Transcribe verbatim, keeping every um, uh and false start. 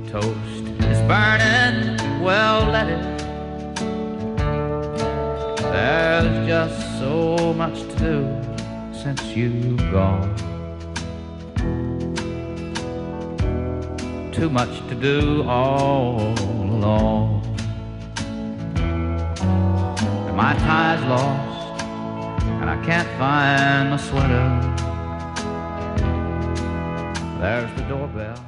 Toast is burning, well let it. There's just so much to do since you've gone. Too much to do all alone. And my tie's lost, and I can't find my sweater. There's the doorbell.